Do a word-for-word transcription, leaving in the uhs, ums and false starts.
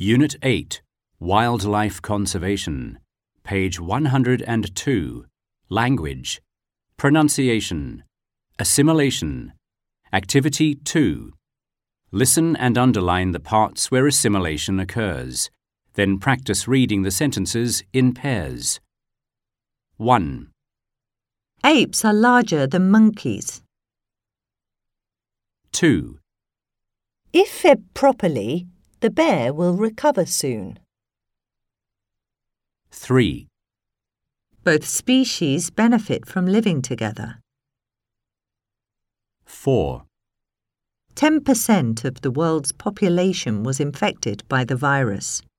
Unit eight, Wildlife Conservation, page one hundred two, Language, Pronunciation, Assimilation, Activity two. Listen and underline the parts where assimilation occurs. Then practice reading the sentences in pairs. one. Apes are larger than monkeys. two. If fed properly, the bear will recover soon. three. Both species benefit from living together. four. ten percent of the world's population was infected by the virus.